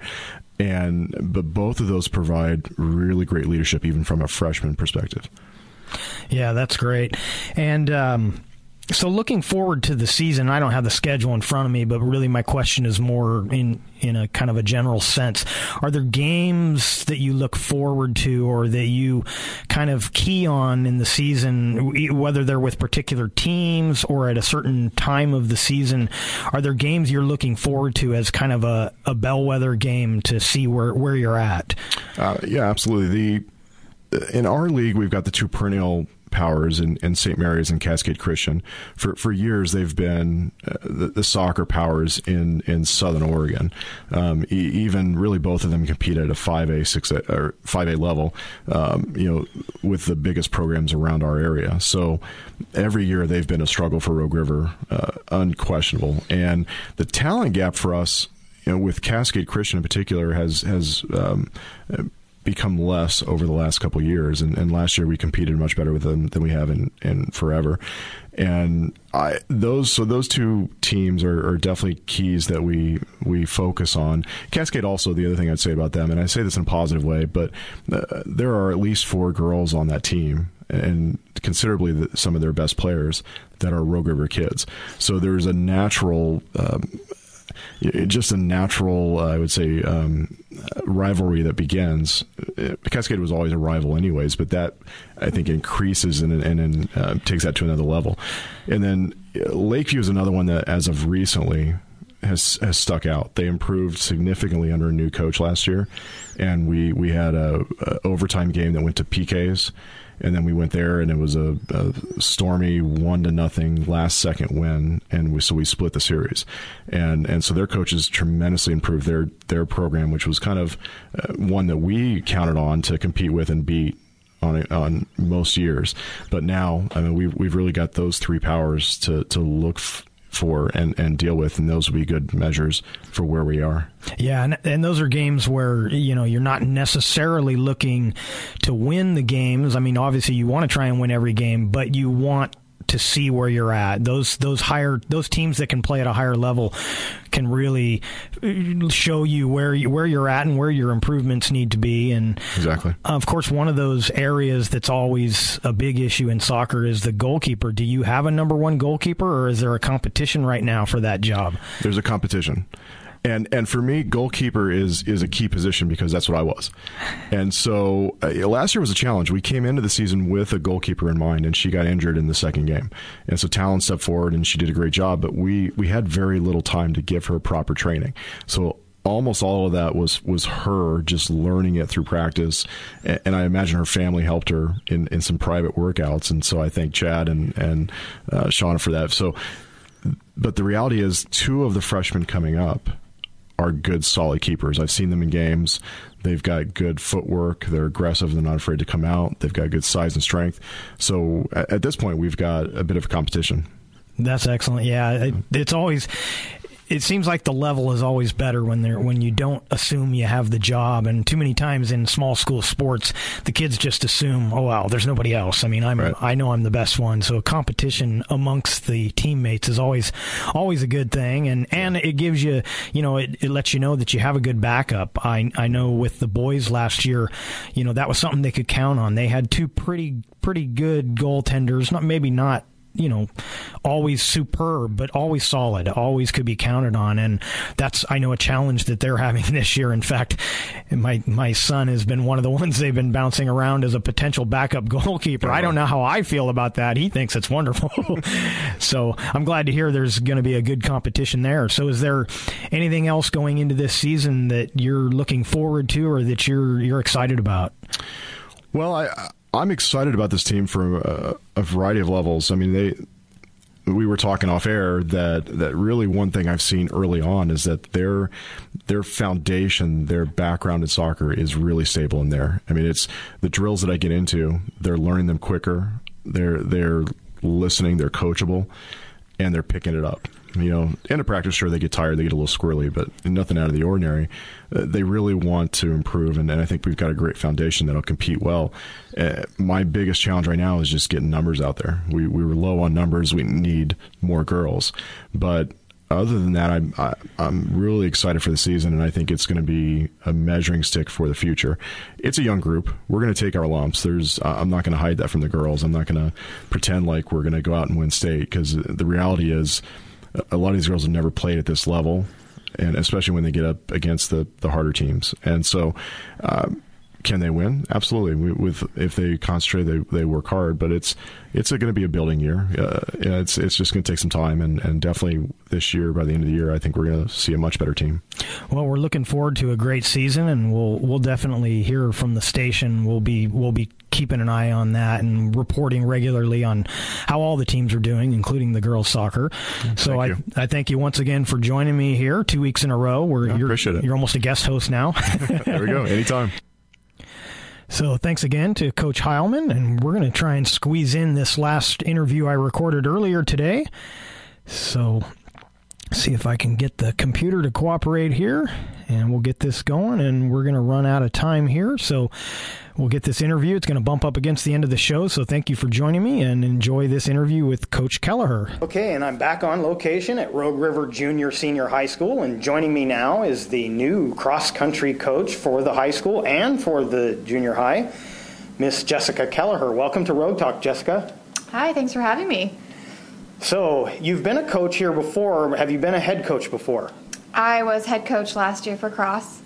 And but both of those provide really great leadership, even from a freshman perspective. Yeah, that's great. And um, So looking forward to the season, I don't have the schedule in front of me, but really my question is more in, in a kind of a general sense. Are there games that you look forward to or that you kind of key on in the season, whether they're with particular teams or at a certain time of the season? Are there games you're looking forward to as kind of a, a bellwether game to see where, where you're at? Uh, yeah, absolutely. The In our league, we've got the two perennial powers in, in Saint Mary's and Cascade Christian. For for years, they've been uh, the, the soccer powers in, in Southern Oregon. Um, e- even really both of them compete at a five A, six A, or five A level, um, you know, with the biggest programs around our area. So every year they've been a struggle for Rogue River, uh, unquestionable. And the talent gap for us, you know, with Cascade Christian in particular, has has um, become less over the last couple of years, and, and last year we competed much better with them than we have in, in forever. And I those so those two teams are, are definitely keys that we we focus on. Cascade also, the other thing I'd say about them, and I say this in a positive way, but uh, there are at least four girls on that team, and considerably the, some of their best players that are Rogue River kids. So there's a natural um, just a natural, uh, I would say, um, rivalry that begins. Cascade was always a rival anyways, but that, I think, increases and, and, and uh, takes that to another level. And then Lakeview is another one that, as of recently, has has stuck out. They improved significantly under a new coach last year, and we, we had a, a overtime game that went to P Ks. And then we went there, and it was a, a stormy one to nothing last second win, and we, so we split the series. And and so their coaches tremendously improved their their program, which was kind of uh, one that we counted on to compete with and beat on on most years. But now, I mean, we've we've really got those three powers to to look f- for and, and deal with, and those will be good measures for where we are. Yeah, and, and those are games where, you know, you're not necessarily looking to win the games. I mean, obviously you want to try and win every game, but you want to see where you're at. Those those higher those teams that can play at a higher level can really show you where you, where you're at and where your improvements need to be. And exactly, of course, one of those areas that's always a big issue in soccer is the goalkeeper. Do you have a number one goalkeeper, or is there a competition right now for that job? There's a competition. And and for me, goalkeeper is is a key position because that's what I was. And so uh, last year was a challenge. We came into the season with a goalkeeper in mind, and she got injured in the second game. And so Talon stepped forward, and she did a great job, but we, we had very little time to give her proper training. So almost all of that was was her just learning it through practice. And, and I imagine her family helped her in, in some private workouts. And so I thank Chad and, and uh, Shauna for that. So, but the reality is two of the freshmen coming up are good, solid keepers. I've seen them in games. They've got good footwork. They're aggressive. They're not afraid to come out. They've got good size and strength. So at, at this point, we've got a bit of a competition. That's excellent. Yeah, it, it's always... It seems like the level is always better when they're when you don't assume you have the job, and too many times in small school sports, the kids just assume, oh wow, there's nobody else. I mean, I'm right. I know I'm the best one. So competition amongst the teammates is always always a good thing, and, and it gives you, you know, it, it lets you know that you have a good backup. I I know with the boys last year, you know, that was something they could count on. They had two pretty pretty good goaltenders, not maybe not. you know, always superb, but always solid, always could be counted on. And that's, I know, a challenge that they're having this year. In fact, my my son has been one of the ones they've been bouncing around as a potential backup goalkeeper. I don't know how I feel about that. He thinks it's wonderful. So I'm glad to hear there's going to be a good competition there. So is there anything else going into this season that you're looking forward to or that you're you're excited about? Well, I... I'm excited about this team for a, a variety of levels. I mean, they. We were talking off air that, that really one thing I've seen early on is that their their foundation, their background in soccer is really stable in there. I mean, it's the drills that I get into. They're learning them quicker. They're they're listening. They're coachable, and they're picking it up. You know, in a practice, sure, they get tired, they get a little squirrely, but nothing out of the ordinary. Uh, they really want to improve, and, and I think we've got a great foundation that'll compete well. Uh, my biggest challenge right now is just getting numbers out there. We we were low on numbers. We need more girls, but other than that, I'm I, I'm really excited for the season, and I think it's going to be a measuring stick for the future. It's a young group. We're going to take our lumps. There's uh, I'm not going to hide that from the girls. I'm not going to pretend like we're going to go out and win state, because the reality is a lot of these girls have never played at this level, and especially when they get up against the, the harder teams. And so uh, can they win? Absolutely. We, with if they concentrate, they they work hard. But it's it's going to be a building year. Uh, it's it's just going to take some time, and, and definitely this year, by the end of the year, I think we're going to see a much better team. Well, we're looking forward to a great season, and we'll we'll definitely hear from the station. We'll be we'll be keeping an eye on that and reporting regularly on how all the teams are doing, including the girls soccer. So I, I thank you once again for joining me here two weeks in a row. We're, I you're, appreciate it. You're almost a guest host now. There we go. Anytime. So thanks again to Coach Heilman, and we're going to try and squeeze in this last interview I recorded earlier today. So see if I can get the computer to cooperate here, and we'll get this going, and we're going to run out of time here. So we'll get this interview. It's going to bump up against the end of the show, so thank you for joining me, and enjoy this interview with Coach Kelleher. Okay, and I'm back on location at Rogue River Junior Senior High School, and joining me now is the new cross-country coach for the high school and for the junior high, Miss Jessica Kelleher. Welcome to Rogue Talk, Jessica. Hi, thanks for having me. So, you've been a coach here before. Have you been a head coach before? I was head coach last year for cross.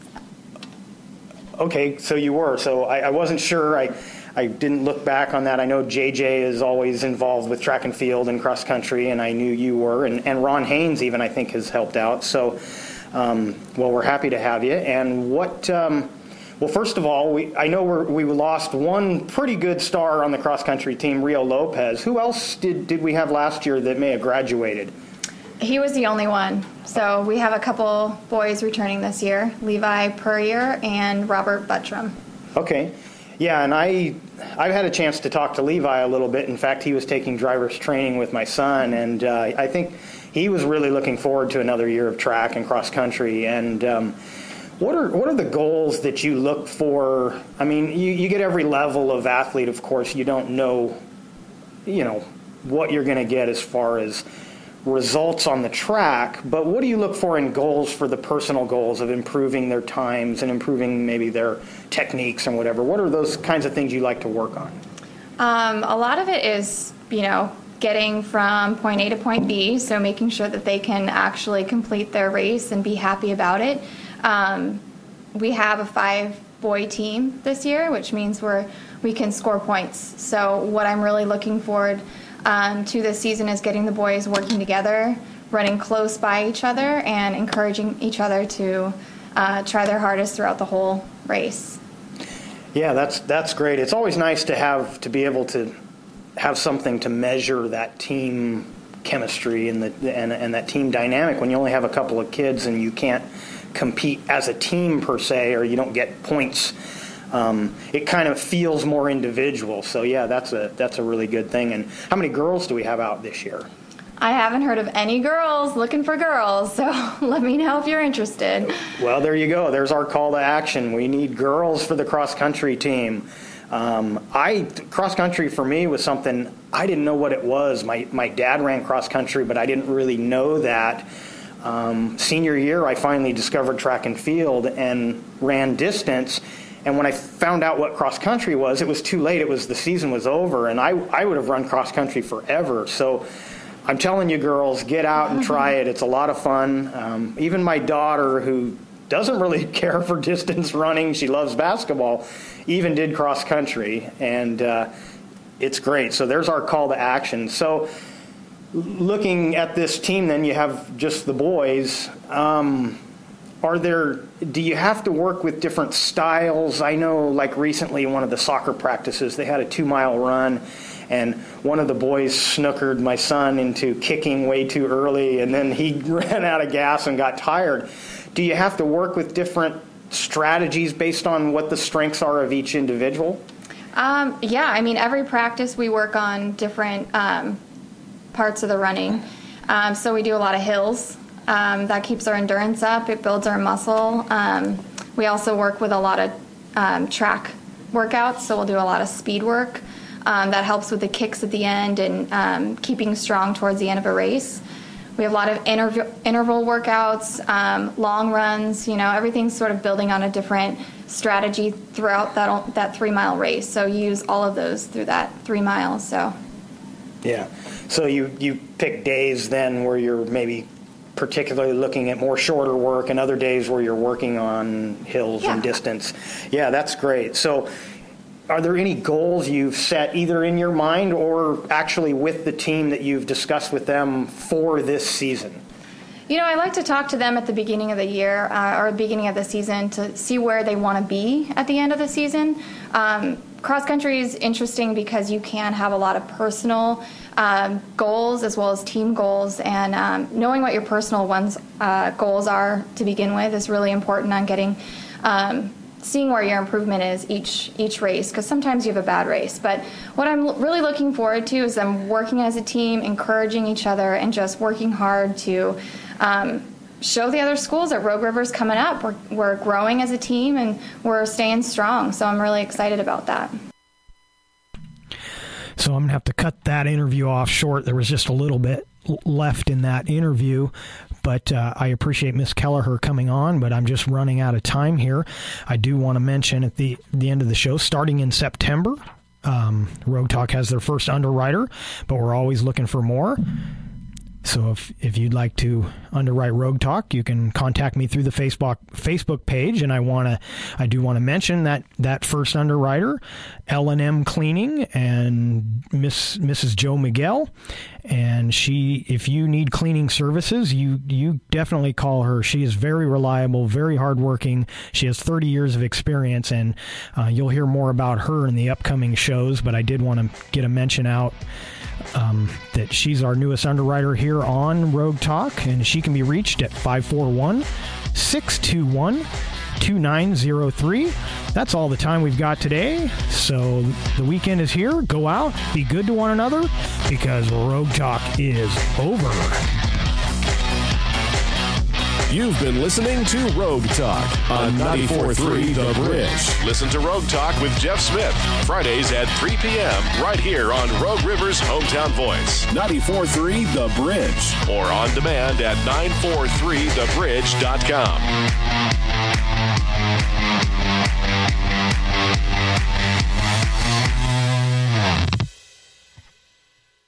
Okay, so you were. So I, I wasn't sure. I, I didn't look back on that. I know J J is always involved with track and field and cross country, and I knew you were. And, and Ron Haynes even, I think, has helped out. So, um, well, we're happy to have you. And what... Um, Well, first of all, we I know we're, we lost one pretty good star on the cross-country team, Rio Lopez. Who else did, did we have last year that may have graduated? He was the only one. So we have a couple boys returning this year, Levi Purrier and Robert Buttram. Okay. Yeah, and I, I've had a chance to talk to Levi a little bit. In fact, he was taking driver's training with my son, and uh, I think he was really looking forward to another year of track and cross-country. And um, What are what are the goals that you look for? I mean, you, you get every level of athlete, of course. You don't know, you know, what you're going to get as far as results on the track, but what do you look for in goals for the personal goals of improving their times and improving maybe their techniques and whatever? What are those kinds of things you like to work on? Um, a lot of it is, you know, getting from point A to point B, so making sure that they can actually complete their race and be happy about it. Um, we have a five-boy team this year, which means we're we can score points. So what I'm really looking forward um, to this season is getting the boys working together, running close by each other, and encouraging each other to uh, try their hardest throughout the whole race. Yeah, that's that's great. It's always nice to have to be able to have something to measure that team chemistry and the and, and that team dynamic when you only have a couple of kids and you can't compete as a team per se, or you don't get points. Um, it kind of feels more individual. So yeah, that's a that's a really good thing. And how many girls do we have out this year? I haven't heard of any girls looking for girls, so let me know if you're interested. Well, there you go. There's our call to action. We need girls for the cross country team. Um, I cross country for me was something I didn't know what it was. My my dad ran cross country, but I didn't really know that. Um, senior year, I finally discovered track and field and ran distance. And when I found out what cross country was, it was too late. It was the season was over, and I I would have run cross country forever. So I'm telling you, girls, get out and try it. It's a lot of fun. Um, even my daughter, who doesn't really care for distance running, she loves basketball, even did cross country, and uh, it's great. So there's our call to action. So looking at this team, then you have just the boys. Um, are there? Do you have to work with different styles? I know, like recently, one of the soccer practices, they had a two-mile run, and one of the boys snookered my son into kicking way too early, and then he ran out of gas and got tired. Do you have to work with different strategies based on what the strengths are of each individual? Um, yeah, I mean, every practice we work on different um, parts of the running. Um, so we do a lot of hills. Um, that keeps our endurance up. It builds our muscle. Um, we also work with a lot of um, track workouts, so we'll do a lot of speed work. Um, that helps with the kicks at the end and um, keeping strong towards the end of a race. we have a lot of interv- interval workouts, um, long runs. You know, everything's sort of building on a different strategy throughout that that three mile race. So you use all of those through that three miles. So yeah, so you you pick days then where you're maybe particularly looking at more shorter work, and other days where you're working on hills yeah. and distance. Yeah, that's great. So are there any goals you've set either in your mind or actually with the team that you've discussed with them for this season? You know, I like to talk to them at the beginning of the year uh, or beginning of the season to see where they want to be at the end of the season. Um, cross country is interesting because you can have a lot of personal um, goals as well as team goals, and um, knowing what your personal ones uh, goals are to begin with is really important on getting um, seeing where your improvement is each each race, because sometimes you have a bad race. But what I'm l- really looking forward to is them working as a team, encouraging each other, and just working hard to um, show the other schools that Rogue River's coming up. We're, we're growing as a team, and we're staying strong. So I'm really excited about that. So I'm going to have to cut that interview off short. There was just a little bit left in that interview, but uh, I appreciate Miss Kelleher coming on, but I'm just running out of time here. I do want to mention at the, the end of the show, starting in September, um, Rogue Talk has their first underwriter, but we're always looking for more. So if if you'd like to underwrite Rogue Talk, you can contact me through the Facebook Facebook page. And I want to, I do want to mention that that first underwriter, L and M Cleaning, and Miss Missus Joe Miguel. And she, if you need cleaning services, you you definitely call her. She is very reliable, very hardworking. She has thirty years of experience, and uh, you'll hear more about her in the upcoming shows. But I did want to get a mention out. Um, that she's our newest underwriter here on Rogue Talk, and she can be reached at five four one, six two one, two nine zero three. That's all the time we've got today. So the weekend is here. Go out, be good to one another, because Rogue Talk is over. You've been listening to Rogue Talk on ninety-four point three The Bridge. Listen to Rogue Talk with Jeff Smith, Fridays at three p.m. right here on Rogue River's Hometown Voice. ninety-four point three The Bridge. Or on demand at nine four three the bridge dot com.